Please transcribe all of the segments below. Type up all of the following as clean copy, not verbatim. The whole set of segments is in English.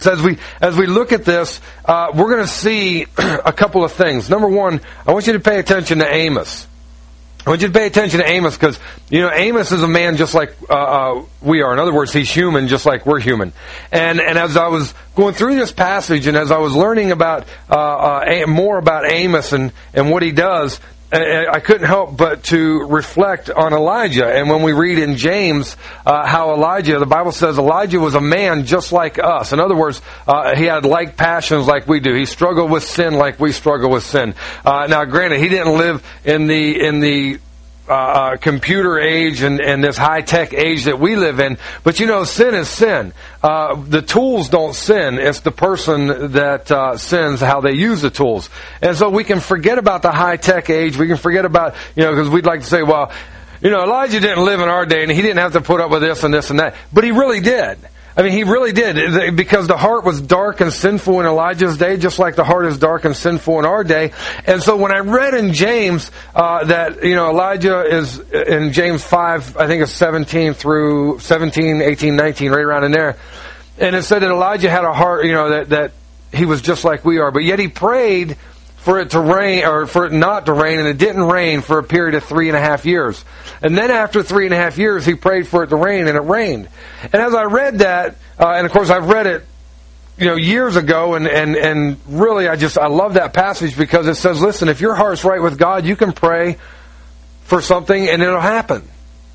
So as we look at this, we're going to see a couple of things. Number one, I want you to pay attention to Amos. I want you to pay attention to Amos because, Amos is a man just like we are. In other words, he's human just like we're human. And as I was going through this passage and as I was learning about more about Amos and what he does, I couldn't help but to reflect on Elijah. And when we read in James how Elijah, the Bible says Elijah was a man just like us. In other words, he had like passions like we do. He struggled with sin like we struggle with sin. Now, granted, he didn't live in the computer age and this high-tech age that we live in. But sin is sin. The tools don't sin. It's the person that sins, how they use the tools. And so we can forget about the high-tech age. We can forget about, because we'd like to say, well, Elijah didn't live in our day and he didn't have to put up with this and this and that. But he really did. I mean, he really did, because the heart was dark and sinful in Elijah's day, just like the heart is dark and sinful in our day. And so when I read in James that, Elijah is in James 5, I think it's 17 through 17, 18, 19, right around in there. And it said that Elijah had a heart, that he was just like we are. But yet he prayed for it to rain, or for it not to rain, and it didn't rain for a period of 3.5 years. And then after 3.5 years, he prayed for it to rain, and it rained. And as I read that, and of course I've read it, years ago, and really I love that passage because it says, listen, if your heart's right with God, you can pray for something and it'll happen.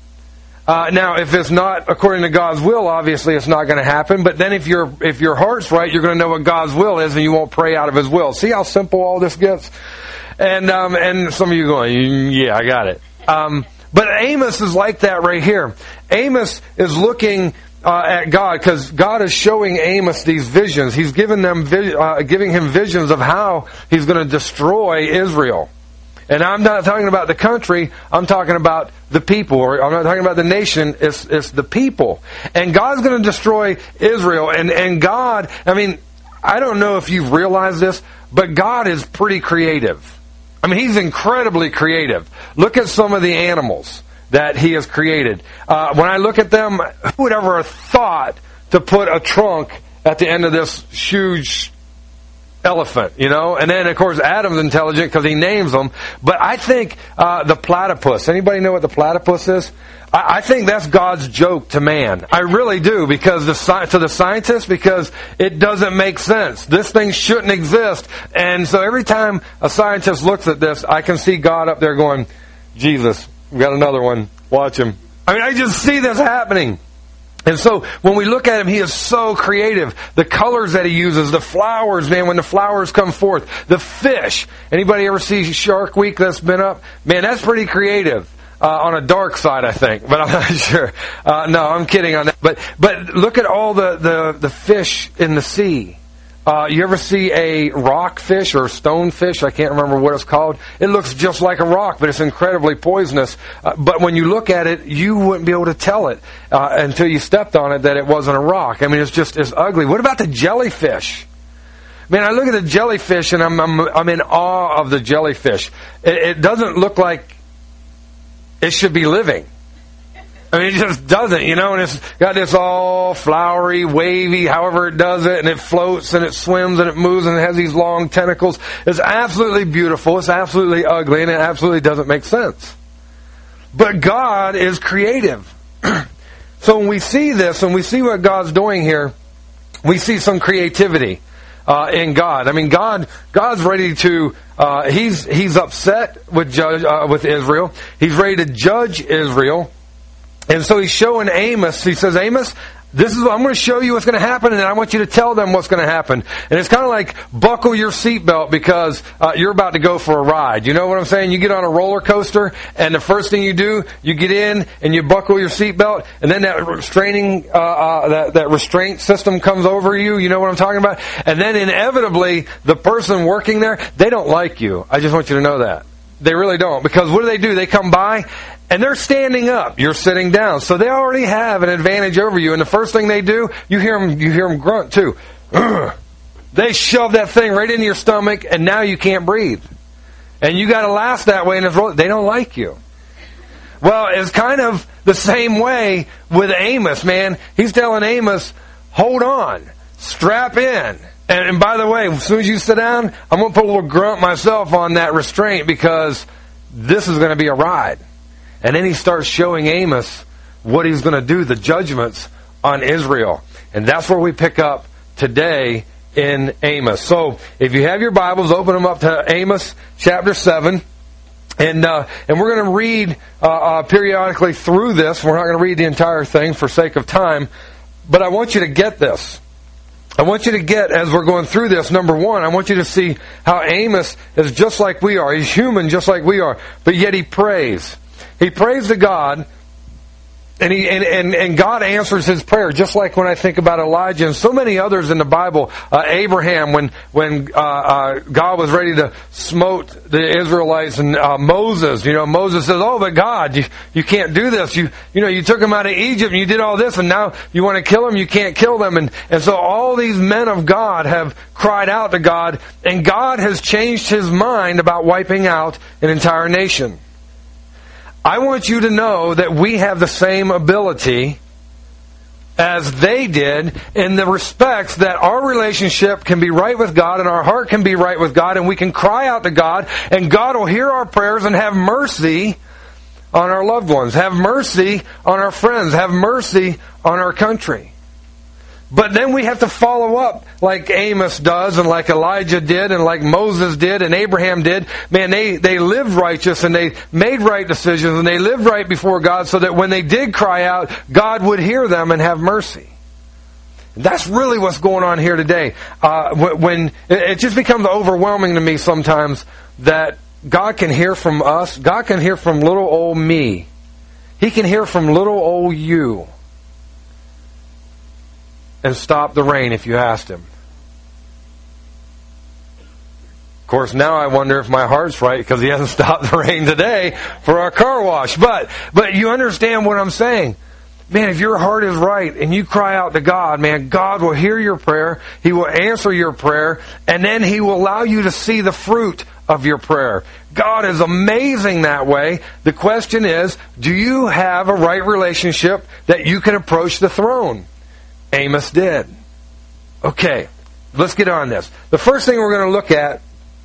Now, if it's not according to God's will, obviously it's not going to happen. But then if your heart's right, you're going to know what God's will is, and you won't pray out of His will. See how simple all this gets? And some of you going, yeah, I got it. But Amos is like that right here. Amos is looking at God because God is showing Amos these visions. He's giving him visions of how He's going to destroy Israel. And I'm not talking about the country, I'm talking about the people. Or I'm not talking about the nation, it's the people. And God's going to destroy Israel. And God, I don't know if you've realized this, but God is pretty creative. He's incredibly creative. Look at some of the animals that He has created. When I look at them, who would ever have thought to put a trunk at the end of this huge elephant, And then, of course, Adam's intelligent because he names them. But I think the platypus, anybody know what the platypus is? I think that's God's joke to man. I really do, because to the scientists, because it doesn't make sense. This thing shouldn't exist. And so every time a scientist looks at this, I can see God up there going, Jesus, we got another one. Watch him. I just see this happening. And so when we look at Him, He is so creative. The colors that He uses, the flowers, man, when the flowers come forth, the fish. Anybody ever see Shark Week that's been up? Man, that's pretty creative. On a dark side, I think, but I'm not sure. No, I'm kidding on that. But look at all the fish in the sea. You ever see a rock fish or stone fish? I can't remember what it's called. It looks just like a rock, but it's incredibly poisonous. But when you look at it, you wouldn't be able to tell it until you stepped on it that it wasn't a rock. It's ugly. What about the jellyfish? Man, I look at the jellyfish and I'm in awe of the jellyfish. It doesn't look like it should be living. It just doesn't, and it's got this all flowery, wavy, however it does it, and it floats and it swims and it moves and it has these long tentacles. It's absolutely beautiful, it's absolutely ugly, and it absolutely doesn't make sense. But God is creative. So when we see this and we see what God's doing here, we see some creativity in God. God's ready to, he's upset with Israel. He's ready to judge Israel. And so He's showing Amos, He says, Amos, I'm going to show you what's going to happen, and then I want you to tell them what's going to happen. And it's kind of like buckle your seatbelt because you're about to go for a ride. You know what I'm saying? You get on a roller coaster, and the first thing you do, you get in and you buckle your seatbelt, and then that that restraint system comes over you. You know what I'm talking about? And then inevitably, the person working there, they don't like you. I just want you to know that. They really don't. Because what do? They come by, and they're standing up. You're sitting down. So they already have an advantage over you. And the first thing they do, you hear them grunt too. They shove that thing right into your stomach, and now you can't breathe. And you got to last that way, and they don't like you. Well, it's kind of the same way with Amos, man. He's telling Amos, hold on. strap in. And by the way, as soon as you sit down, I'm going to put a little grunt myself on that restraint because this is going to be a ride. And then he starts showing Amos what he's going to do, the judgments on Israel. And that's where we pick up today in Amos. So if you have your Bibles, open them up to Amos chapter 7. And we're going to read periodically through this. We're not going to read the entire thing for sake of time. But I want you to get this. I want you to get, as we're going through this, number one, I want you to see how Amos is just like we are. He's human just like we are. But yet he prays. He prays to God. And God answers his prayer, just like when I think about Elijah and so many others in the Bible. Abraham, when God was ready to smote the Israelites, and Moses, Moses says, "Oh, but God, you can't do this. You took them out of Egypt and you did all this, and now you want to kill them. You can't kill them." And so all these men of God have cried out to God, and God has changed his mind about wiping out an entire nation. I want you to know that we have the same ability as they did in the respects that our relationship can be right with God and our heart can be right with God, and we can cry out to God and God will hear our prayers and have mercy on our loved ones, have mercy on our friends, have mercy on our country. But then we have to follow up like Amos does and like Elijah did and like Moses did and Abraham did. Man, they lived righteous and they made right decisions and they lived right before God so that when they did cry out, God would hear them and have mercy. And that's really what's going on here today. When it just becomes overwhelming to me sometimes that God can hear from us. God can hear from little old me. He can hear from little old you. And stop the rain if you asked him. Of course, now I wonder if my heart's right because he hasn't stopped the rain today for our car wash. But you understand what I'm saying. Man, if your heart is right and you cry out to God, man, God will hear your prayer. He will answer your prayer. And then he will allow you to see the fruit of your prayer. God is amazing that way. The question is, do you have a right relationship that you can approach the throne? Amos did. Okay, let's get on this. The first thing we're going to look at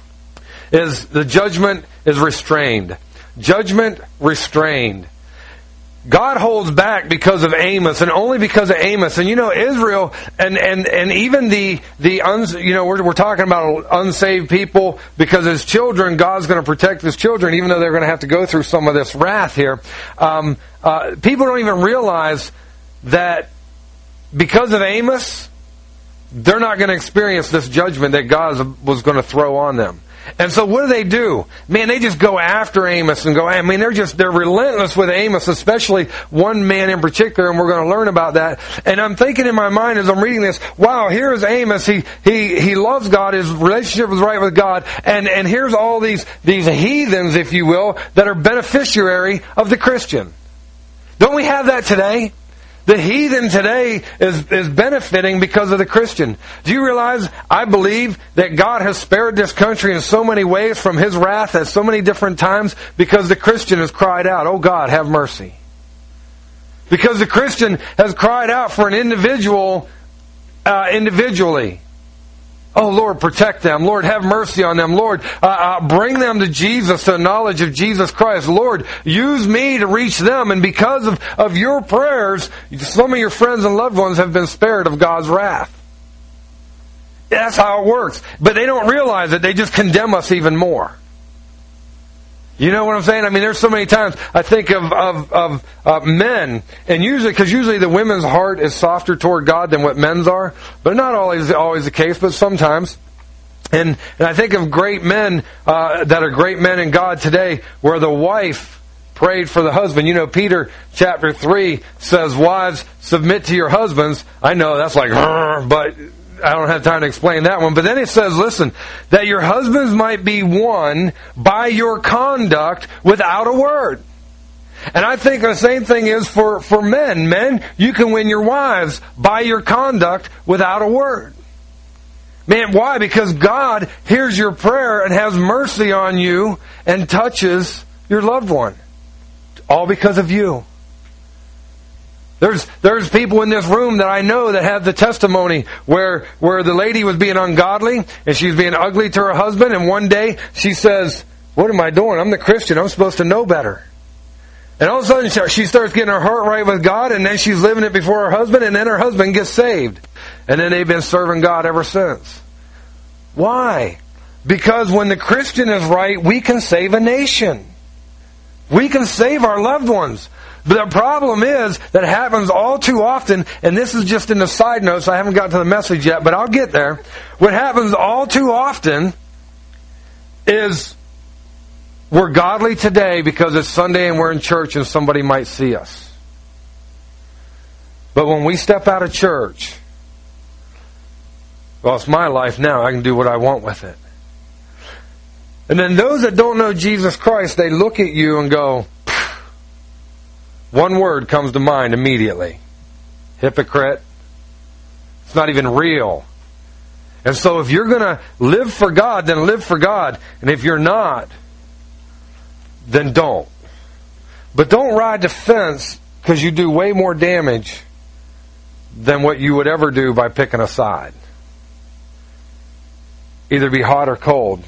is the judgment is restrained. Judgment restrained. God holds back because of Amos, and only because of Amos. And Israel, and even we're talking about unsaved people, because as children, God's going to protect his children, even though they're going to have to go through some of this wrath here. People don't even realize that because of Amos, they're not going to experience this judgment that God was going to throw on them. And so what do? Man, they just go after Amos and they're relentless with Amos, especially one man in particular, and we're going to learn about that. And I'm thinking in my mind as I'm reading this, wow, here's Amos. He loves God. His relationship is right with God. And here's all these heathens, if you will, that are beneficiary of the Christian. Don't we have that today? The heathen today is benefiting because of the Christian. Do you realize, I believe that God has spared this country in so many ways from his wrath at so many different times because the Christian has cried out, "Oh God, have mercy." Because the Christian has cried out for an individual individually. Oh, Lord, protect them. Lord, have mercy on them. Lord, bring them to Jesus, to the knowledge of Jesus Christ. Lord, use me to reach them. And because of your prayers, some of your friends and loved ones have been spared of God's wrath. That's how it works. But they don't realize it. They just condemn us even more. You know what I'm saying? I mean, there's so many times I think of men, and usually the women's heart is softer toward God than what men's are, but not always the case, but sometimes. And I think of great men that are great men in God today, where the wife prayed for the husband. Peter chapter 3 says, "Wives, submit to your husbands." I know that's like, but I don't have time to explain that one. But then it says, listen, that your husbands might be won by your conduct without a word. And I think the same thing is for men. Men, you can win your wives by your conduct without a word. Man, why? Because God hears your prayer and has mercy on you and touches your loved one. All because of you. There's people in this room that I know that have the testimony where the lady was being ungodly and she was being ugly to her husband, and one day she says, "What am I doing? I'm the Christian. I'm supposed to know better." And all of a sudden she starts getting her heart right with God, and then she's living it before her husband, and then her husband gets saved. And then they've been serving God ever since. Why? Because when the Christian is right, we can save a nation. We can save our loved ones. But the problem is that happens all too often, and this is just in the side notes, I haven't got to the message yet, but I'll get there. What happens all too often is we're godly today because it's Sunday and we're in church and somebody might see us. But when we step out of church, well, it's my life now. I can do what I want with it. And then those that don't know Jesus Christ, they look at you and go, one word comes to mind immediately: hypocrite. It's not even real. And so if you're going to live for God, then live for God. And if you're not, then don't. But don't ride the fence, because you do way more damage than what you would ever do by picking a side. Either be hot or cold.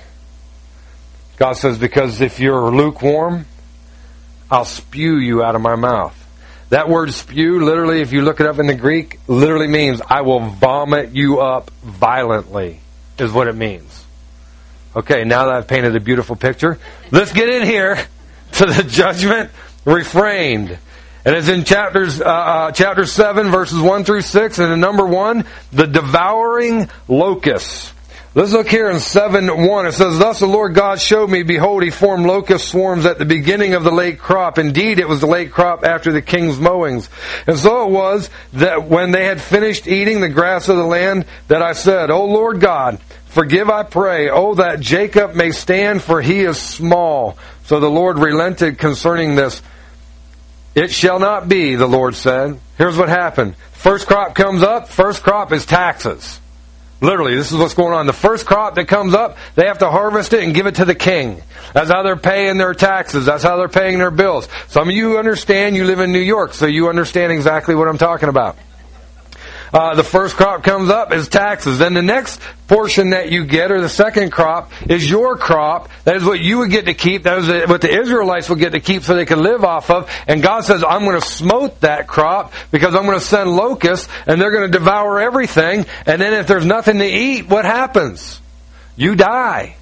God says, because if you're lukewarm, I'll spew you out of my mouth. That word spew, literally, if you look it up in the Greek, literally means I will vomit you up violently, is what it means. Okay, now that I've painted a beautiful picture, let's get in here to the judgment refrained. And it's in chapter 7, verses 1 through 6, and in number 1, the devouring locusts. Let's look here in 7:1. It says, "Thus the Lord God showed me, behold, he formed locust swarms at the beginning of the late crop. Indeed, it was the late crop after the king's mowings. And so it was that when they had finished eating the grass of the land, that I said, O Lord God, forgive, I pray, oh, that Jacob may stand, for he is small. So the Lord relented concerning this. It shall not be, the Lord said." Here's what happened. First crop comes up. First crop is taxes. Literally, this is what's going on. The first crop that comes up, they have to harvest it and give it to the king. That's how they're paying their taxes. That's how they're paying their bills. Some of you understand, you live in New York, so you understand exactly what I'm talking about. The first crop comes up is taxes. Then the next portion that you get, or the second crop, is your crop. That is what you would get to keep. That is what the Israelites would get to keep so they could live off of. And God says, I'm going to smote that crop because I'm going to send locusts and they're going to devour everything. And then if there's nothing to eat, what happens? You die.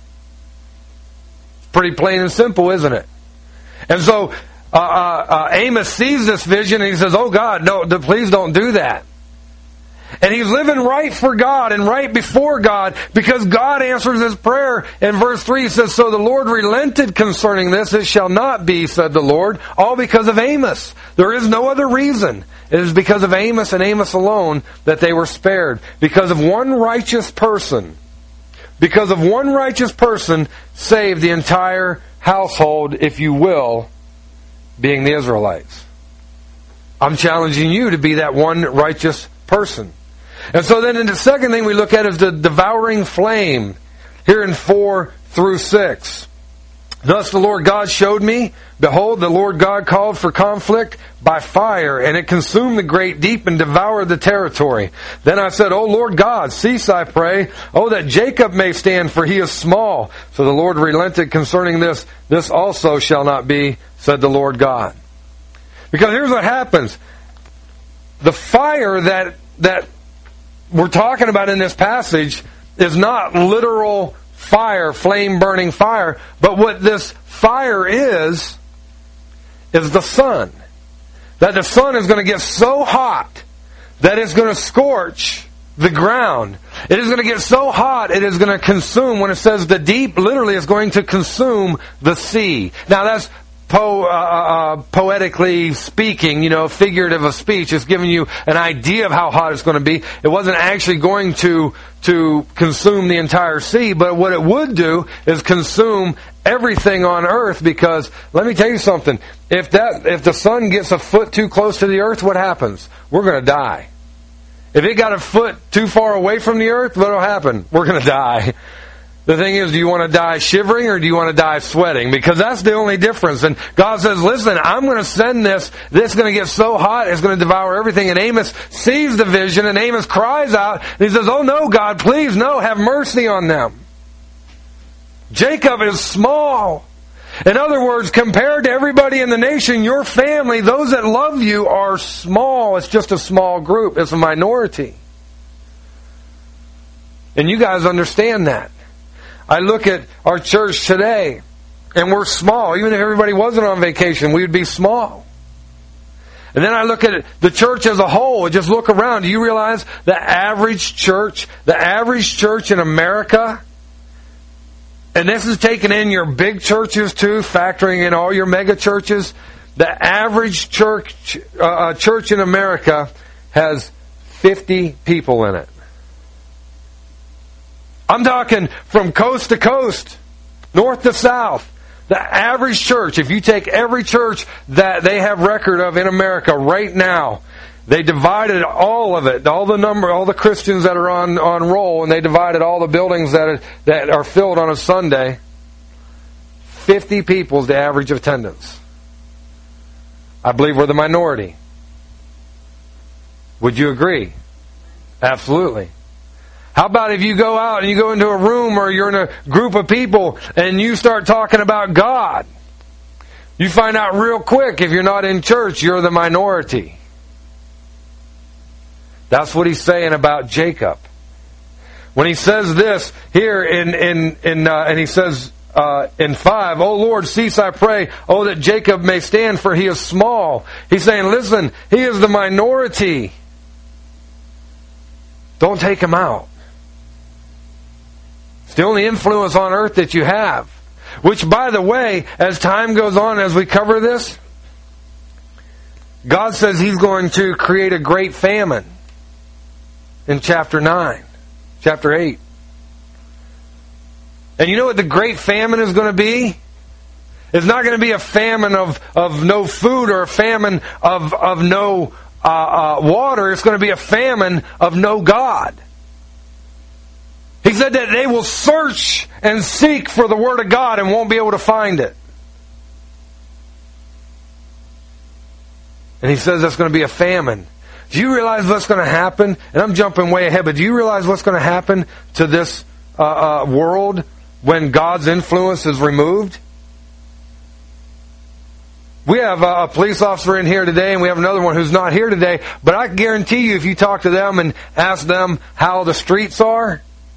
Pretty plain and simple, isn't it? And so Amos sees this vision and he says, oh God, no, please don't do that. And he's living right for God and right before God because God answers his prayer. In verse 3 he says, "So the Lord relented concerning this. It shall not be, said the Lord," all because of Amos. There is no other reason. It is because of Amos and Amos alone that they were spared. Because of one righteous person. Because of one righteous person saved the entire household, if you will, being the Israelites. I'm challenging you to be that one righteous person. And so then the second thing we look at is the devouring flame. Here in 4 through 6. "Thus the Lord God showed me, behold, the Lord God called for conflict by fire, and it consumed the great deep and devoured the territory. Then I said, O Lord God, cease, I pray. Oh, that Jacob may stand, for he is small. So the Lord relented concerning this. This also shall not be, said the Lord God." Because here's what happens. The fire that we're talking about in this passage is not literal fire, flame-burning fire. But what this fire is the sun. That the sun is going to get so hot that it's going to scorch the ground. It is going to get so hot it is going to consume. When it says the deep, literally is going to consume the sea. Now that's poetically speaking, figurative of speech. It's giving you an idea of how hot it's going to be. It wasn't actually going to consume the entire sea, but what it would do is consume everything on earth, because let me tell you something. If the sun gets a foot too close to the earth, what happens? We're going to die. If it got a foot too far away from the earth, what will happen? We're going to die. The thing is, do you want to die shivering or do you want to die sweating? Because that's the only difference. And God says, listen, I'm going to send this. This is going to get so hot, it's going to devour everything. And Amos sees the vision, and Amos cries out. And he says, oh no, God, please, no, have mercy on them. Jacob is small. In other words, compared to everybody in the nation, your family, those that love you, are small. It's just a small group. It's a minority. And you guys understand that. I look at our church today, and we're small. Even if everybody wasn't on vacation, we would be small. And then I look at the church as a whole, and just look around. Do you realize the average church in America, and this is taking in your big churches too, factoring in all your mega churches, the average church in America has 50 people in it. I'm talking from coast to coast, north to south. The average church, if you take every church that they have record of in America right now, they divided all of it, all the Christians that are on roll, and they divided all the buildings that are filled on a Sunday. 50 people is the average attendance. I believe we're the minority. Would you agree? Absolutely. How about if you go out and you go into a room or you're in a group of people and you start talking about God? You find out real quick, if you're not in church, you're the minority. That's what he's saying about Jacob. When he says this here and he says in 5, "O Lord, cease, I pray, oh that Jacob may stand, for he is small." He's saying, listen, he is the minority. Don't take him out. It's the only influence on earth that you have. Which, by the way, as time goes on, as we cover this, God says He's going to create a great famine in chapter 8. And you know what the great famine is going to be? It's not going to be a famine of no food or a famine of no water. It's going to be a famine of no God. He said that they will search and seek for the Word of God and won't be able to find it. And he says that's going to be a famine. Do you realize what's going to happen? And I'm jumping way ahead, but do you realize what's going to happen to this world when God's influence is removed? We have a police officer in here today, and we have another one who's not here today, but I guarantee you if you talk to them and ask them how the streets are,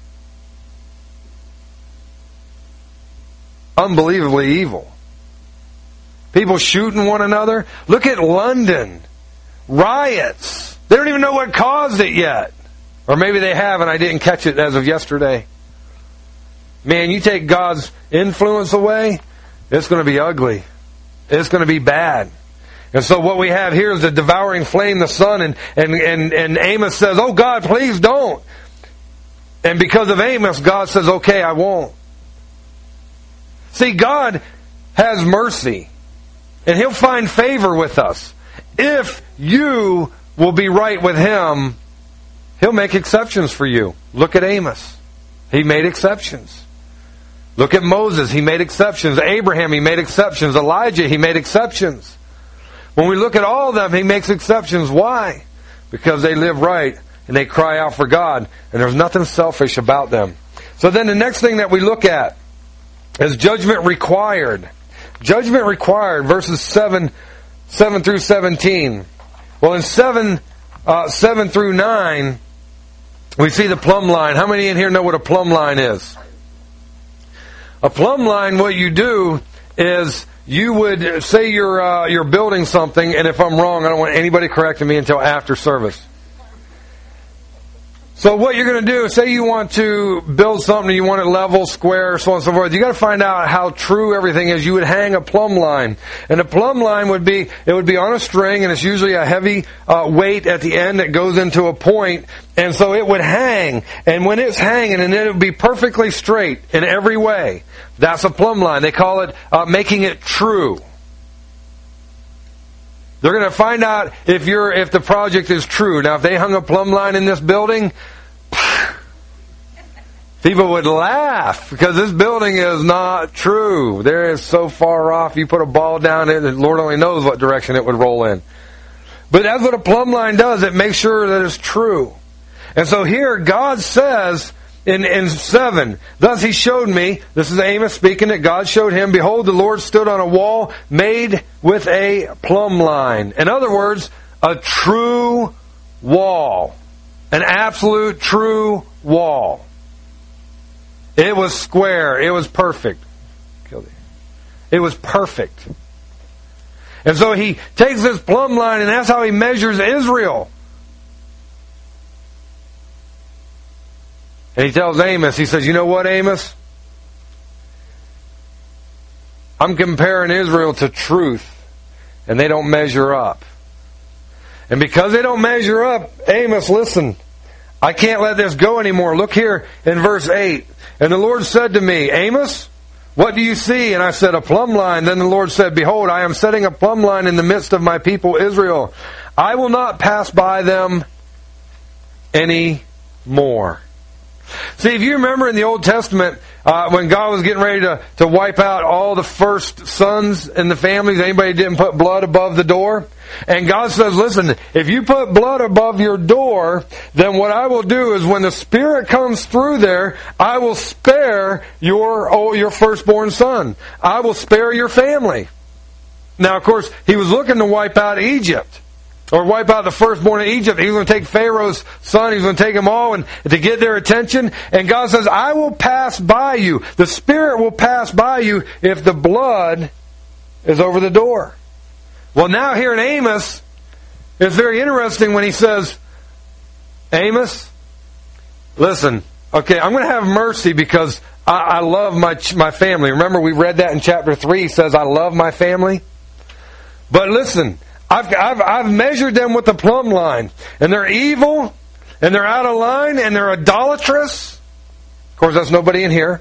unbelievably evil. People shooting one another. Look at London. Riots. They don't even know what caused it yet. Or maybe they have and I didn't catch it as of yesterday. Man, you take God's influence away, it's going to be ugly. It's going to be bad. And so what we have here is a devouring flame, the sun, and Amos says, oh God, please don't. And because of Amos, God says, okay, I won't. See, God has mercy, and He'll find favor with us. If you will be right with Him, He'll make exceptions for you. Look at Amos. He made exceptions. Look at Moses. He made exceptions. Abraham, He made exceptions. Elijah, He made exceptions. When we look at all of them, He makes exceptions. Why? Because they live right, and they cry out for God, and there's nothing selfish about them. So then the next thing that we look at is judgment required. Judgment required, verses 7 through 17. Well, in 7 through 9, we see the plumb line. How many in here know what a plumb line is? A plumb line, what you do is you would say you're building something, and if I'm wrong, I don't want anybody correcting me until after service. So what you're going to do, say you want to build something, you want it level, square, so on and so forth. You got to find out how true everything is. You would hang a plumb line, and a plumb line would be on a string, and it's usually a heavy weight at the end that goes into a point, and so it would hang. And when it's hanging, and it would be perfectly straight in every way. That's a plumb line. They call it making it true. They're going to find out if the project is true. Now, if they hung a plumb line in this building, if people would laugh because this building is not true. There is so far off. You put a ball down in it, and Lord only knows what direction it would roll in. But that's what a plumb line does. It makes sure that it's true. And so here God says in 7, thus he showed me, this is Amos speaking, that God showed him, behold, the Lord stood on a wall made with a plumb line. In other words, a true wall. An absolute true wall. It was square. It was perfect. It was perfect. And so he takes this plumb line, and that's how he measures Israel. And he tells Amos, he says, you know what, Amos? I'm comparing Israel to truth, and they don't measure up. And because they don't measure up, Amos, listen, I can't let this go anymore. Look here in verse 8. And the Lord said to me, Amos, what do you see? And I said, a plumb line. Then the Lord said, behold, I am setting a plumb line in the midst of my people Israel. I will not pass by them any more. See, if you remember in the Old Testament, when God was getting ready to wipe out all the first sons in the families, anybody didn't put blood above the door? And God says, listen, if you put blood above your door, then what I will do is when the Spirit comes through there, I will spare your firstborn son. I will spare your family. Now, of course, he was looking to wipe out Egypt. Or wipe out the firstborn of Egypt. He was going to take Pharaoh's son. He was going to take them all and to get their attention. And God says, I will pass by you. The Spirit will pass by you if the blood is over the door. Well, now here in Amos, it's very interesting when he says, Amos, listen, okay, I'm going to have mercy because I love my family. Remember we read that in chapter 3. He says, I love my family. But listen, I've measured them with the plumb line, and they're evil, and they're out of line, and they're idolatrous. Of course, that's nobody in here.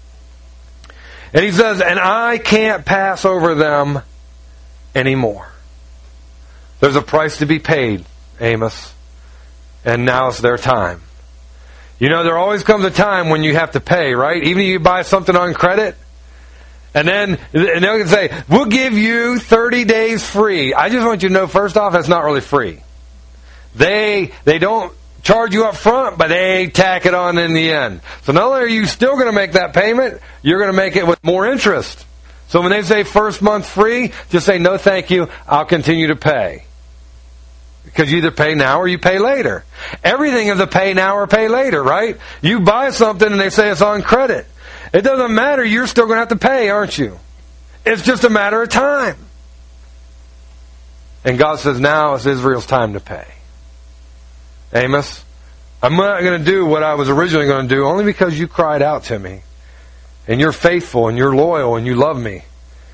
And he says, and I can't pass over them anymore. There's a price to be paid, Amos, and now it's their time. You know, there always comes a time when you have to pay, right? Even if you buy something on credit, and they'll say, we'll give you 30 days free. I just want you to know, first off, that's not really free. They don't charge you up front, but they tack it on in the end. So not only are you still going to make that payment, you're going to make it with more interest. So when they say first month free, just say, no thank you, I'll continue to pay. Because you either pay now or you pay later. Everything is a pay now or pay later, right? You buy something and they say it's on credit. It doesn't matter, you're still going to have to pay, aren't you? It's just a matter of time. And God says, now it's Israel's time to pay. Amos, I'm not going to do what I was originally going to do only because you cried out to me. And you're faithful and you're loyal and you love me.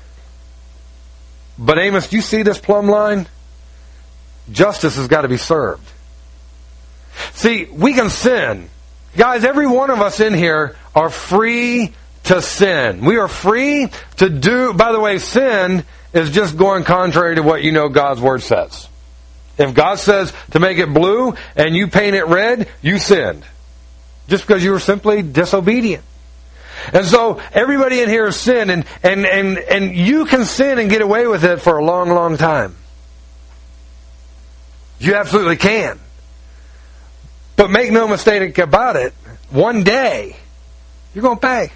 But Amos, do you see this plumb line? Justice has got to be served. See, we can sin. Guys, every one of us in here are free to sin. We are free to do, by the way, sin is just going contrary to what you know God's Word says. If God says to make it blue and you paint it red, you sinned. Just because you were simply disobedient. And so everybody in here has sinned, and you can sin and get away with it for a long, long time. You absolutely can. But make no mistake about it, one day, you're going to pay.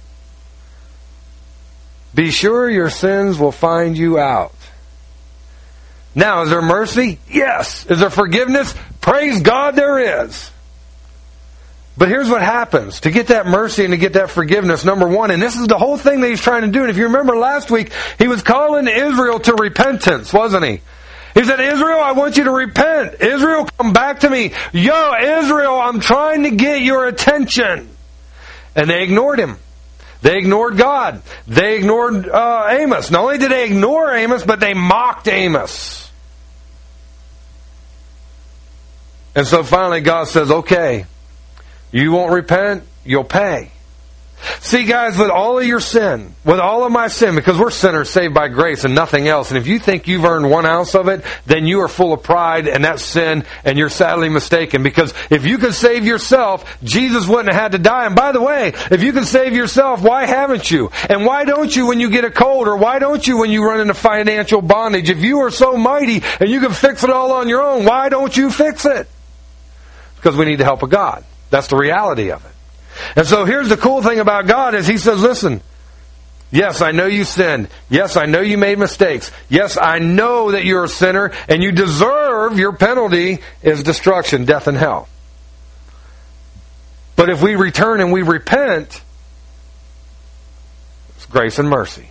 Be sure your sins will find you out. Now, is there mercy? Yes. Is there forgiveness? Praise God there is. But here's what happens. To get that mercy and to get that forgiveness, number one, and this is the whole thing that he's trying to do. And if you remember last week, he was calling Israel to repentance, wasn't he? He said, Israel, I want you to repent. Israel, come back to me. Yo, Israel, I'm trying to get your attention. And they ignored him. They ignored God. They ignored Amos. Not only did they ignore Amos, but they mocked Amos. And so finally God says, okay, you won't repent, you'll pay. See, guys, with all of your sin, with all of my sin, because we're sinners saved by grace and nothing else, and if you think you've earned 1 ounce of it, then you are full of pride, and that's sin, and you're sadly mistaken. Because if you could save yourself, Jesus wouldn't have had to die. And by the way, if you could save yourself, why haven't you? And why don't you when you get a cold, or why don't you when you run into financial bondage? If you are so mighty and you can fix it all on your own, why don't you fix it? Because we need the help of God. That's the reality of it. And so here's the cool thing about God is He says, listen, yes, I know you sinned. Yes, I know you made mistakes. Yes, I know that you're a sinner and you deserve your penalty is destruction, death, and hell. But if we return and we repent, it's grace and mercy.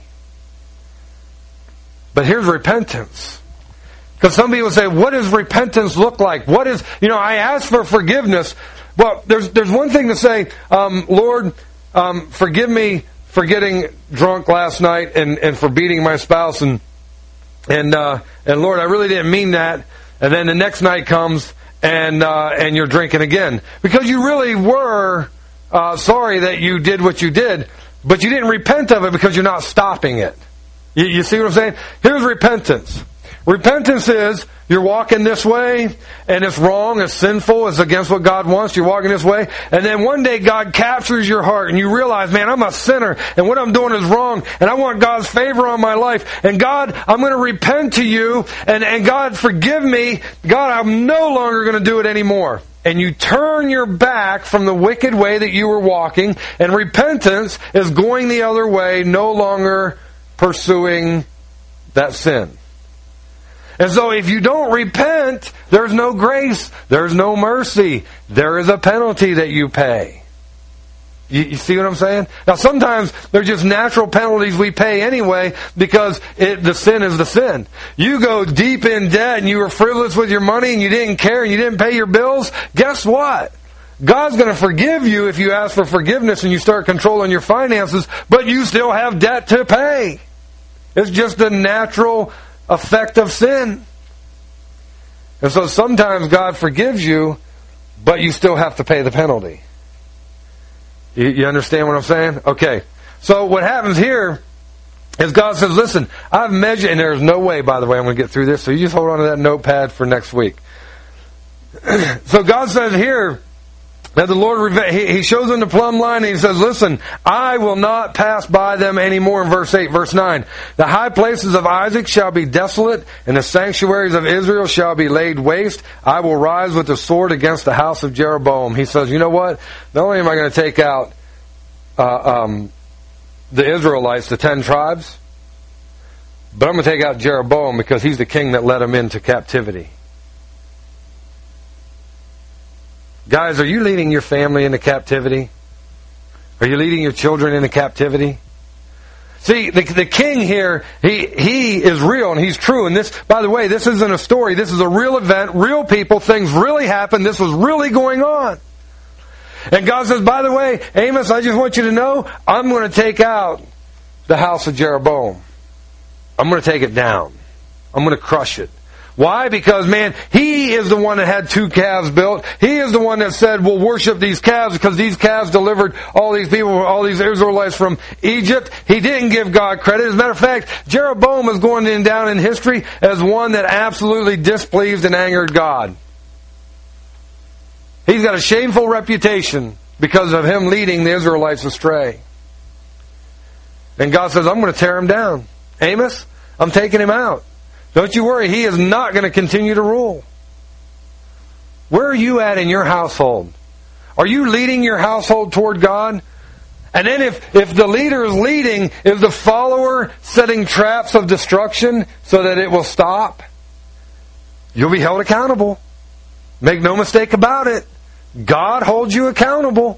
But here's repentance. Because some people say, what does repentance look like? What is, I ask for forgiveness. Well, there's one thing to say, Lord, forgive me for getting drunk last night and for beating my spouse and Lord, I really didn't mean that. And then the next night comes and you're drinking again because you really were sorry that you did what you did, but you didn't repent of it because you're not stopping it. You see what I'm saying? Here's repentance. Repentance is you're walking this way and it's wrong, it's sinful, it's against what God wants. You're walking this way and then one day God captures your heart and you realize, man, I'm a sinner and what I'm doing is wrong and I want God's favor on my life. And God, I'm going to repent to you and God, forgive me. God, I'm no longer going to do it anymore. And you turn your back from the wicked way that you were walking, and repentance is going the other way, no longer pursuing that sin. And so if you don't repent, there's no grace, there's no mercy. There is a penalty that you pay. You see what I'm saying? Now sometimes they're just natural penalties we pay anyway because the sin is the sin. You go deep in debt and you were frivolous with your money and you didn't care and you didn't pay your bills. Guess what? God's going to forgive you if you ask for forgiveness and you start controlling your finances, but you still have debt to pay. It's just a natural effect of sin. And so sometimes God forgives you, but you still have to pay the penalty. You understand what I'm saying? Okay. So what happens here is God says, listen, I've measured, and there's no way, by the way, I'm going to get through this, so you just hold on to that notepad for next week. So God says here, that the Lord, He shows them the plumb line and He says, listen, I will not pass by them anymore in verse 8. Verse 9, the high places of Isaac shall be desolate, and the sanctuaries of Israel shall be laid waste. I will rise with the sword against the house of Jeroboam. He says, you know what? Not only am I going to take out the Israelites, the 10 tribes, but I'm going to take out Jeroboam because he's the king that led them into captivity. Guys, are you leading your family into captivity? Are you leading your children into captivity? See, the king here, he is real and he's true. And this, by the way, this isn't a story. This is a real event, real people. Things really happened. This was really going on. And God says, by the way, Amos, I just want you to know, I'm going to take out the house of Jeroboam. I'm going to take it down. I'm going to crush it. Why? Because, man, he is the one that had 2 calves built. He is the one that said, we'll worship these calves because these calves delivered all these people, all these Israelites from Egypt. He didn't give God credit. As a matter of fact, Jeroboam is going down in history as one that absolutely displeased and angered God. He's got a shameful reputation because of him leading the Israelites astray. And God says, I'm going to tear him down. Amos, I'm taking him out. Don't you worry, he is not going to continue to rule. Where are you at in your household? Are you leading your household toward God? And then if the leader is leading, is the follower setting traps of destruction so that it will stop? You'll be held accountable. Make no mistake about it. God holds you accountable.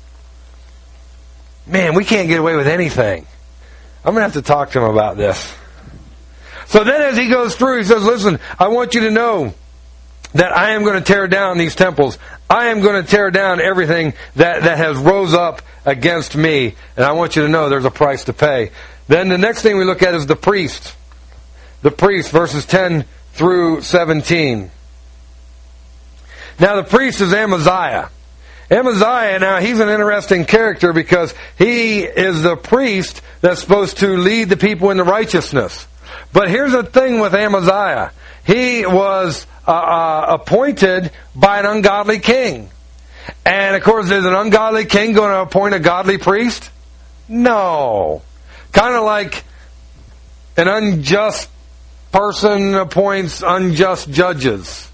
Man, we can't get away with anything. I'm going to have to talk to him about this. So then as he goes through, he says, listen, I want you to know that I am going to tear down these temples. I am going to tear down everything that has rose up against me. And I want you to know there's a price to pay. Then the next thing we look at is the priest. The priest, verses 10 through 17. Now the priest is Amaziah. Amaziah, now he's an interesting character because he is the priest that's supposed to lead the people into righteousness. But here's the thing with Amaziah. He was appointed by an ungodly king. And of course, is an ungodly king going to appoint a godly priest? No. Kind of like an unjust person appoints unjust judges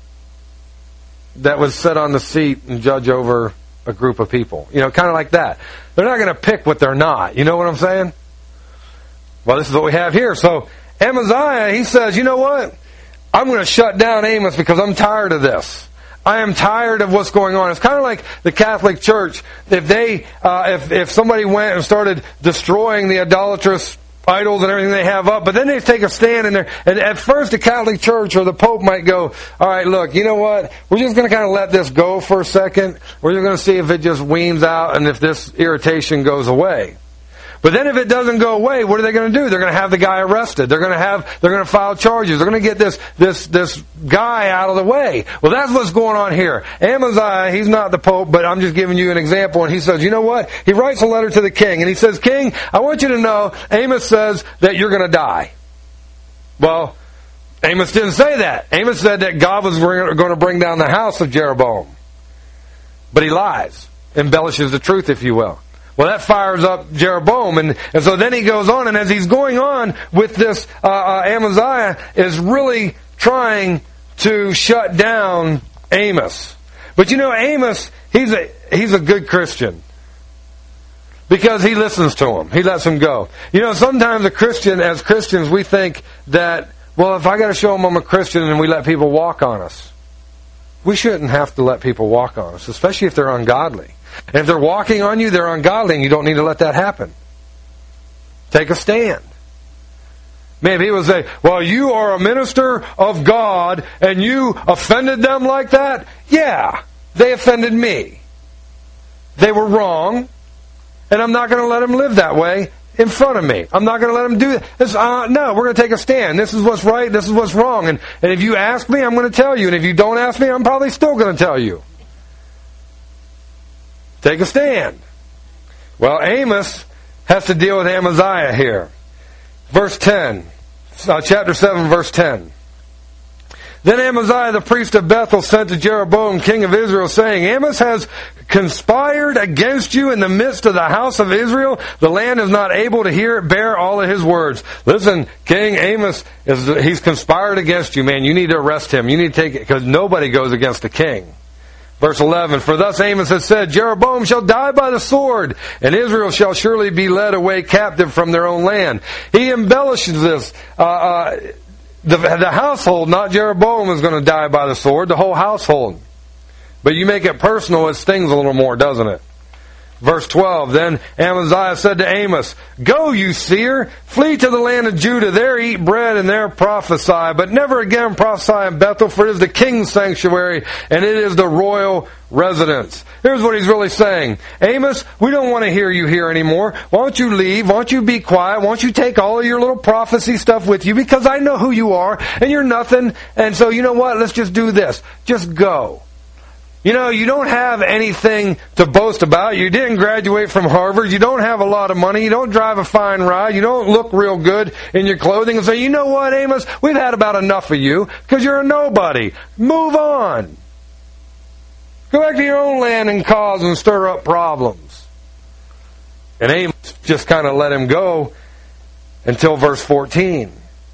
that would sit on the seat and judge over a group of people. You know, kind of like that. They're not going to pick what they're not. You know what I'm saying? Well, this is what we have here. So Amaziah, he says, you know what? I'm going to shut down Amos because I'm tired of this. I am tired of what's going on. It's kind of like the Catholic Church. If they, if somebody went and started destroying the idolatrous idols and everything they have up, but then they take a stand in there, and at first the Catholic Church or the Pope might go, all right, look, you know what? We're just going to kind of let this go for a second. We're just going to see if it just weans out and if this irritation goes away. But then if it doesn't go away, what are they going to do? They're going to have the guy arrested. They're going to file charges. They're going to get this guy out of the way. Well, that's what's going on here. Amaziah, he's not the Pope, but I'm just giving you an example. And he says, you know what? He writes a letter to the king, and he says, King, I want you to know, Amos says that you're going to die. Well, Amos didn't say that. Amos said that God was going to bring down the house of Jeroboam. But he lies, embellishes the truth, if you will. Well, that fires up Jeroboam, and so then he goes on, and as he's going on with this, Amaziah is really trying to shut down Amos. But you know, Amos, he's a good Christian. Because he listens to him. He lets him go. You know, sometimes as Christians, we think that, well, if I got to show them I'm a Christian and we let people walk on us. We shouldn't have to let people walk on us, especially if they're ungodly. And if they're walking on you, they're ungodly, and you don't need to let that happen. Take a stand. Man, people say, well, you are a minister of God, and you offended them like that? Yeah, they offended me. They were wrong, and I'm not going to let them live that way in front of me. I'm not going to let them do this. No, we're going to take a stand. This is what's right, this is what's wrong. And if you ask me, I'm going to tell you. And if you don't ask me, I'm probably still going to tell you. Take a stand. Well, Amos has to deal with Amaziah here. Verse 10. Chapter 7, verse 10. Then Amaziah the priest of Bethel sent to Jeroboam king of Israel, saying, Amos has conspired against you in the midst of the house of Israel. The land is not able to bear all of his words. Listen, King Amos, he's conspired against you, man. You need to arrest him. You need to take it, because nobody goes against the king. Verse 11, for thus Amos has said, Jeroboam shall die by the sword, and Israel shall surely be led away captive from their own land. He embellishes this. The household, not Jeroboam, is going to die by the sword, the whole household. But you make it personal, it stings a little more, doesn't it? Verse 12, then Amaziah said to Amos, Go, you seer, flee to the land of Judah, there eat bread and there prophesy, but never again prophesy in Bethel, for it is the king's sanctuary, and it is the royal residence. Here's what he's really saying. Amos, we don't want to hear you here anymore. Why don't you leave? Why don't you be quiet? Why don't you take all of your little prophecy stuff with you? Because I know who you are, and you're nothing, and so you know what? Let's just do this. Just go. You know, you don't have anything to boast about. You didn't graduate from Harvard. You don't have a lot of money. You don't drive a fine ride. You don't look real good in your clothing. And say, you know what, Amos? We've had about enough of you because you're a nobody. Move on. Go back to your own land and cause and stir up problems. And Amos just kind of let him go until verse 14.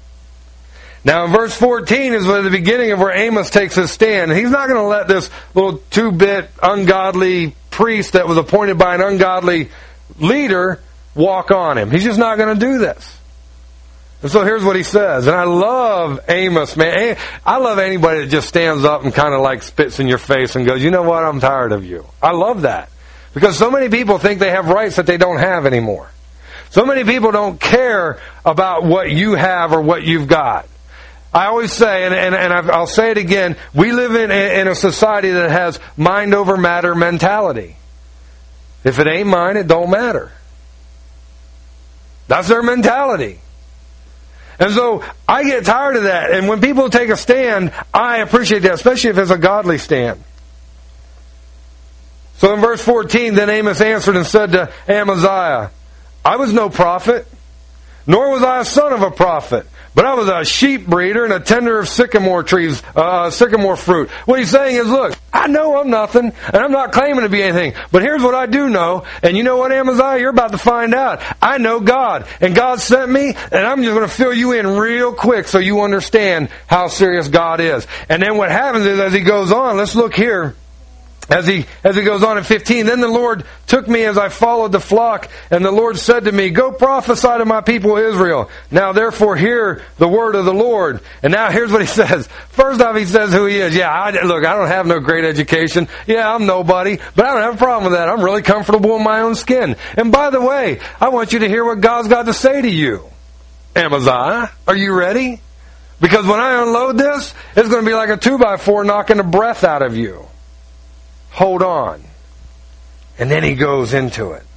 Now in verse 14 is the beginning of where Amos takes his stand. He's not going to let this little 2-bit ungodly priest that was appointed by an ungodly leader walk on him. He's just not going to do this. And so here's what he says. And I love Amos, man. I love anybody that just stands up and kind of like spits in your face and goes, you know what, I'm tired of you. I love that. Because so many people think they have rights that they don't have anymore. So many people don't care about what you have or what you've got. I always say, and I'll say it again, we live in a society that has mind over matter mentality. If it ain't mine, it don't matter. That's their mentality. And so I get tired of that. And when people take a stand, I appreciate that, especially if it's a godly stand. So in verse 14, then Amos answered and said to Amaziah, I was no prophet, nor was I a son of a prophet, but I was a sheep breeder and a tender of sycamore trees, sycamore fruit. What he's saying is, look, I know I'm nothing, and I'm not claiming to be anything, but here's what I do know, and you know what, Amaziah? You're about to find out. I know God, and God sent me, and I'm just going to fill you in real quick so you understand how serious God is. And then what happens is, as he goes on, let's look here. As he goes on in 15, then the Lord took me as I followed the flock, and the Lord said to me, go prophesy to my people Israel. Now therefore hear the word of the Lord. And now here's what he says. First off, he says who he is. Look, I don't have no great education. Yeah, I'm nobody, but I don't have a problem with that. I'm really comfortable in my own skin. And by the way, I want you to hear what God's got to say to you. Amaziah, are you ready? Because when I unload this, it's going to be like a 2x4 knocking the breath out of you. Hold on. And then he goes into it.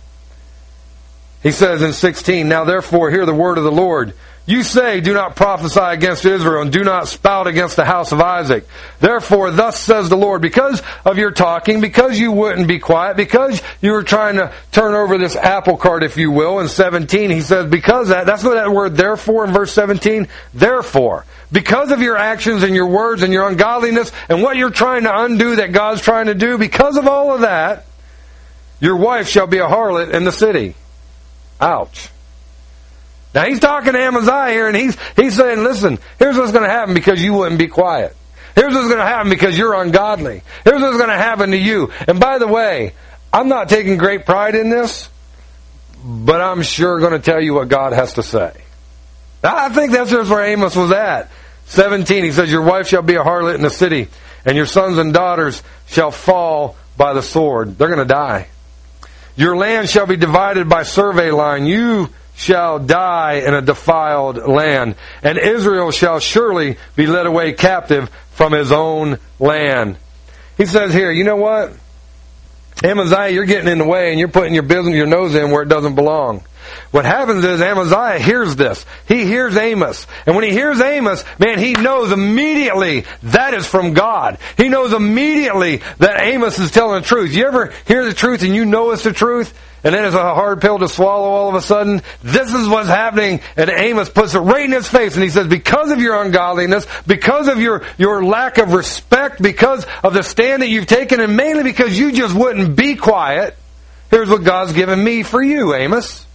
He says in 16, now therefore hear the word of the Lord. You say, do not prophesy against Israel, and do not spout against the house of Isaac. Therefore, thus says the Lord, because of your talking, because you wouldn't be quiet, because you were trying to turn over this apple cart, if you will, in 17, he says, because that's what that word therefore in verse 17, therefore. Because of your actions and your words and your ungodliness and what you're trying to undo that God's trying to do, because of all of that, your wife shall be a harlot in the city. Ouch. Now he's talking to Amaziah here, and he's saying, listen, here's what's going to happen because you wouldn't be quiet. Here's what's going to happen because you're ungodly. Here's what's going to happen to you. And by the way, I'm not taking great pride in this, but I'm sure going to tell you what God has to say. I think that's just where Amos was at. 17, he says, your wife shall be a harlot in the city, and your sons and daughters shall fall by the sword. They're going to die. Your land shall be divided by survey line. You shall die in a defiled land, and Israel shall surely be led away captive from his own land. He says here, you know what? Amaziah, you're getting in the way, and you're putting your business, your nose in where it doesn't belong. What happens is Amaziah hears this. He hears Amos. And when he hears Amos, man, he knows immediately that is from God. He knows immediately that Amos is telling the truth. You ever hear the truth and you know it's the truth? And then it's a hard pill to swallow all of a sudden? This is what's happening. And Amos puts it right in his face. And he says, because of your ungodliness, because of your lack of respect, because of the stand that you've taken, and mainly because you just wouldn't be quiet, here's what God's given me for you, Amos.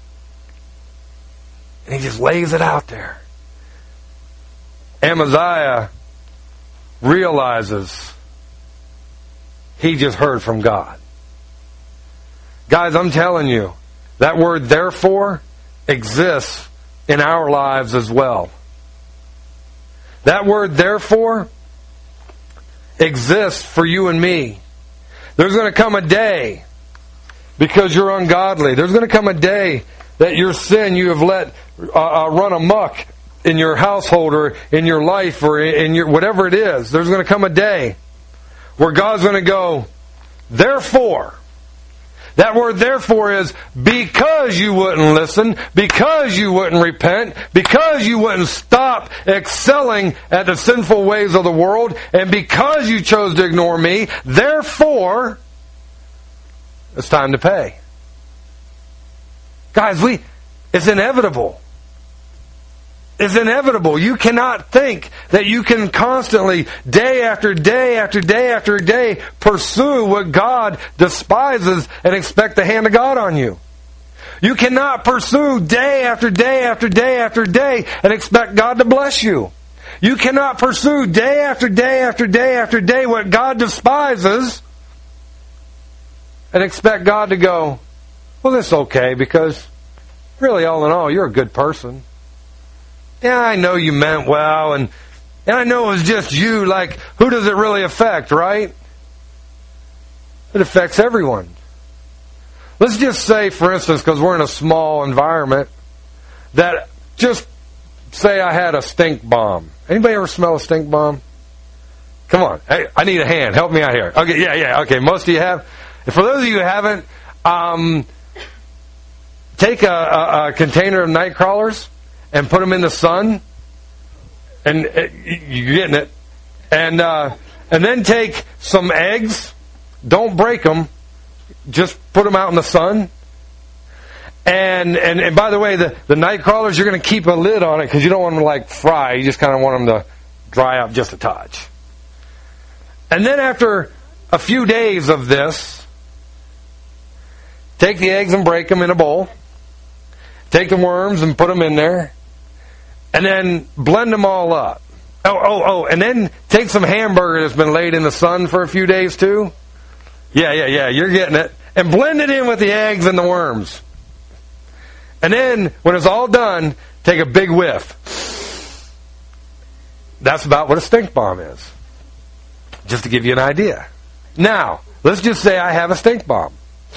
And he just lays it out there. Amaziah realizes he just heard from God. Guys, I'm telling you, that word therefore exists in our lives as well. That word therefore exists for you and me. There's going to come a day, because you're ungodly, there's going to come a day that your sin you have let run amok in your household or in your life or in your whatever it is. There's going to come a day where God's going to go, therefore. That word therefore is because you wouldn't listen, because you wouldn't repent, because you wouldn't stop excelling at the sinful ways of the world, and because you chose to ignore me, therefore, it's time to pay. Guys, it's inevitable. It's inevitable. You cannot think that you can constantly, day after day after day after day, pursue what God despises and expect the hand of God on you. You cannot pursue day after day after day after day and expect God to bless you. You cannot pursue day after day after day after day what God despises and expect God to go, well, this is okay, because really, all in all, you're a good person. Yeah, I know you meant well, and I know it was just you. Like, who does it really affect, right? It affects everyone. Let's just say, for instance, because we're in a small environment, that just say I had a stink bomb. Anybody ever smell a stink bomb? Come on. Hey, I need a hand. Help me out here. Okay, yeah. Okay, most of you have. And for those of you who haven't, take a container of night crawlers and put them in the sun, and you're getting it. And then take some eggs. Don't break them. just put them out in the sun. And by the way, the night crawlers, you're going to keep a lid on it because you don't want them to like fry. You just kind of want them to dry up just a touch. And then after a few days of this, take the eggs and break them in a bowl. Take the worms and put them in there. And then blend them all up. And then take some hamburger that's been laid in the sun for a few days too. Yeah, you're getting it. And blend it in with the eggs and the worms. And then, when it's all done, take a big whiff. That's about what a stink bomb is. Just to give you an idea. Now, let's just say I have a stink bomb.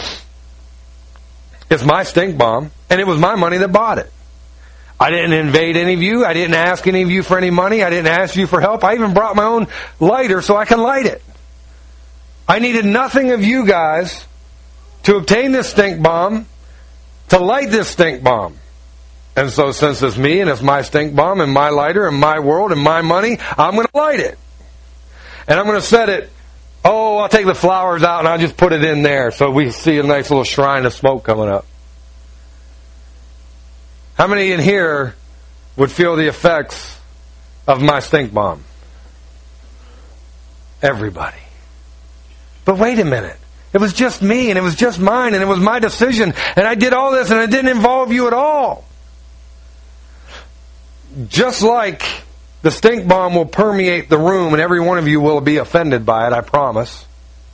It's my stink bomb, and it was my money that bought it. I didn't invade any of you. I didn't ask any of you for any money. I didn't ask you for help. I even brought my own lighter so I can light it. I needed nothing of you guys to obtain this stink bomb, to light this stink bomb. And so since it's me and it's my stink bomb and my lighter and my world and my money, I'm going to light it. And I'm going to set it, I'll take the flowers out and I'll just put it in there so we see a nice little shrine of smoke coming up. How many in here would feel the effects of my stink bomb? Everybody. But wait a minute. It was just me, and it was just mine, and it was my decision, and I did all this, and it didn't involve you at all. Just like the stink bomb will permeate the room, and every one of you will be offended by it, I promise.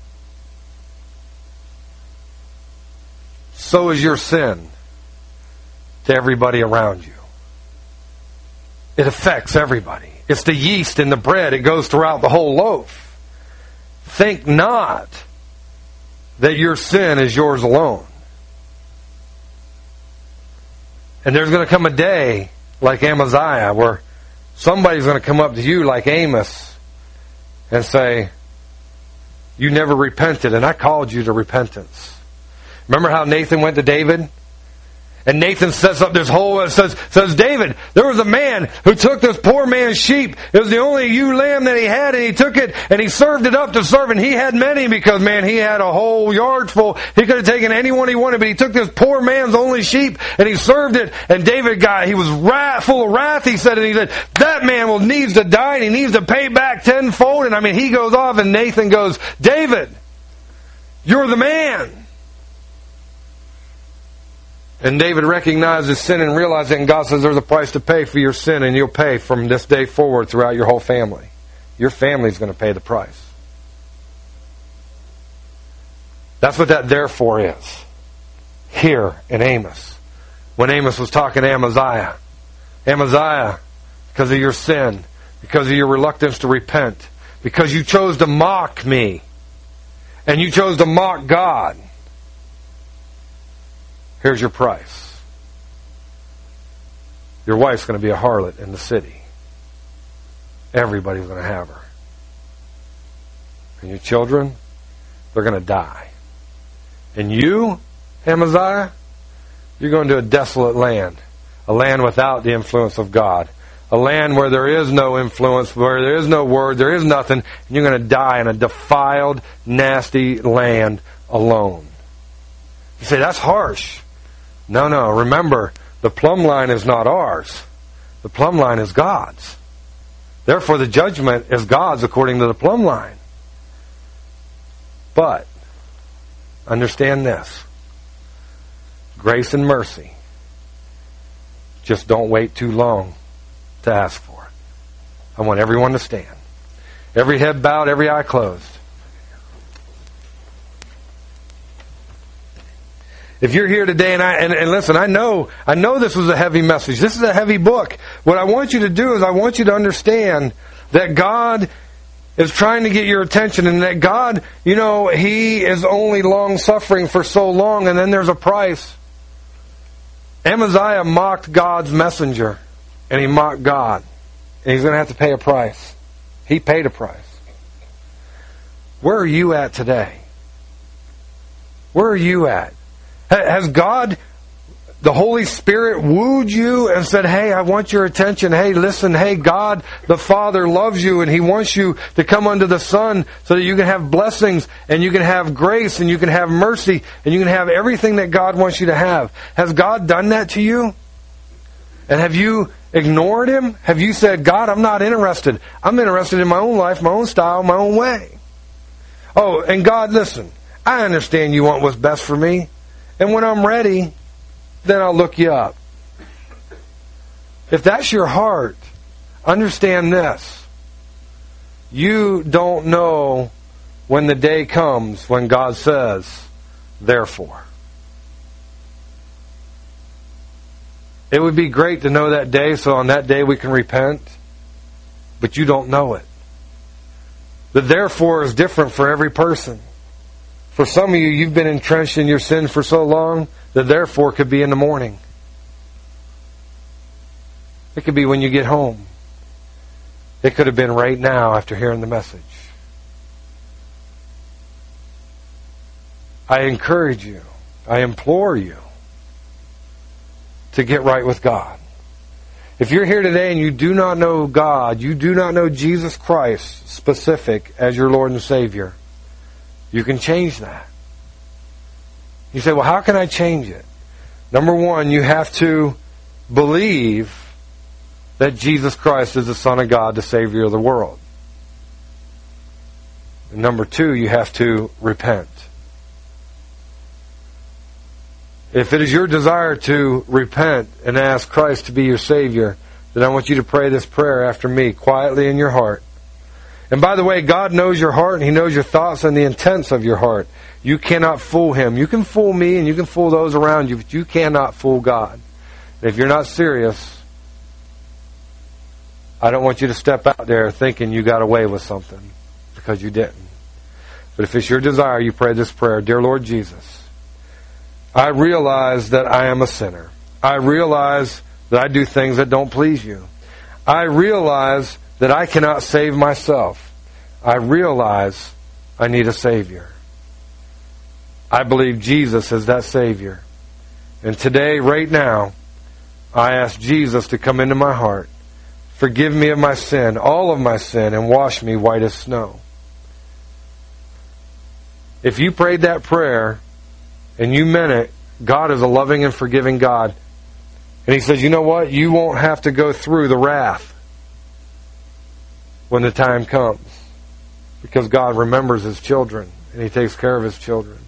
So is your sin to everybody around you. It affects everybody. It's the yeast in the bread. It goes throughout the whole loaf. Think not that your sin is yours alone. And there's going to come a day like Amaziah where somebody's going to come up to you like Amos and say, you never repented and I called you to repentance. Remember how Nathan went to David? And Nathan sets up this whole, says, David, there was a man who took this poor man's sheep. It was the only ewe lamb that he had, and he took it and he served it up to serve. And he had many because, man, he had a whole yard full. He could have taken anyone he wanted, but he took this poor man's only sheep and he served it. And David he was full of wrath, he said, and he said, that man needs to die and he needs to pay back tenfold. And he goes off and Nathan goes, David, you're the man. And David recognized his sin and realized it, and God says there's a price to pay for your sin, and you'll pay from this day forward throughout your whole family. Your family's going to pay the price. That's what that therefore is. Here in Amos. When Amos was talking to Amaziah. Amaziah, because of your sin, because of your reluctance to repent, because you chose to mock me, and you chose to mock God, here's your price. Your wife's going to be a harlot in the city. Everybody's going to have her. And your children, they're going to die. And you, Amaziah, you're going to a desolate land. A land without the influence of God. A land where there is no influence, where there is no word, there is nothing. And you're going to die in a defiled, nasty land alone. You say, that's harsh. No. Remember, the plumb line is not ours. The plumb line is God's. Therefore, the judgment is God's according to the plumb line. But, understand this. Grace and mercy. Just don't wait too long to ask for it. I want everyone to stand. Every head bowed, every eye closed. If you're here today, and listen, I know this was a heavy message. This is a heavy book. What I want you to do is I want you to understand that God is trying to get your attention, and that God, He is only long-suffering for so long, and then there's a price. Amaziah mocked God's messenger, and he mocked God, and he's going to have to pay a price. He paid a price. Where are you at today? Where are you at? Has God, The Holy Spirit wooed you and said, hey, I want your attention. Hey, listen, hey, God the Father loves you and He wants you to come under the Son so that you can have blessings and you can have grace and you can have mercy and you can have everything that God wants you to have. Has God done that to you? And have you ignored Him? Have you said, God, I'm not interested. I'm interested in my own life, my own style, my own way. Oh, and God, listen, I understand you want what's best for me. And when I'm ready, then I'll look you up. If that's your heart, understand this. You don't know when the day comes when God says, therefore. It would be great to know that day, so on that day we can repent, but you don't know it. The therefore is different for every person. For some of you, you've been entrenched in your sin for so long, the therefore could be in the morning. It could be when you get home. It could have been right now after hearing the message. I encourage you, I implore you to get right with God. If you're here today and you do not know God, you do not know Jesus Christ specific as your Lord and Savior, you can change that. You say, well, how can I change it? Number one, you have to believe that Jesus Christ is the Son of God, the Savior of the world. And number two, you have to repent. If it is your desire to repent and ask Christ to be your Savior, then I want you to pray this prayer after me, quietly in your heart. And by the way, God knows your heart and He knows your thoughts and the intents of your heart. You cannot fool Him. You can fool me and you can fool those around you, but you cannot fool God. And if you're not serious, I don't want you to step out there thinking you got away with something, because you didn't. But if it's your desire, you pray this prayer. Dear Lord Jesus, I realize that I am a sinner. I realize that I do things that don't please you. I realize that I cannot save myself. I realize I need a Savior. I believe Jesus is that Savior. And today, right now, I ask Jesus to come into my heart, forgive me of my sin, all of my sin, and wash me white as snow. If you prayed that prayer and you meant it, God is a loving and forgiving God. And He says, you know what? You won't have to go through the wrath when the time comes, because God remembers His children and He takes care of His children.